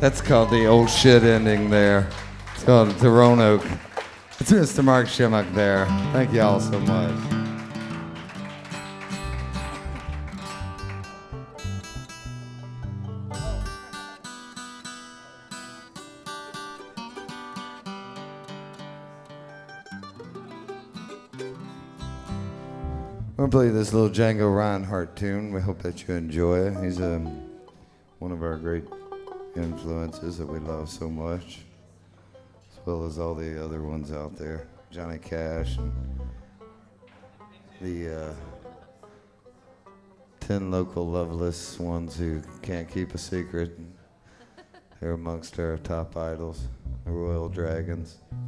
That's called the old shit ending there. It's called the Roanoke. It's Mr. Mark Shimmock there. Thank you all so much. We'll play this little Django Reinhardt tune. We hope that you enjoy it. He's one of our great influences that we love so much, as well as all the other ones out there. Johnny Cash and the 10 local loveless ones who can't keep a secret. They're amongst our top idols, the Royal Dragons.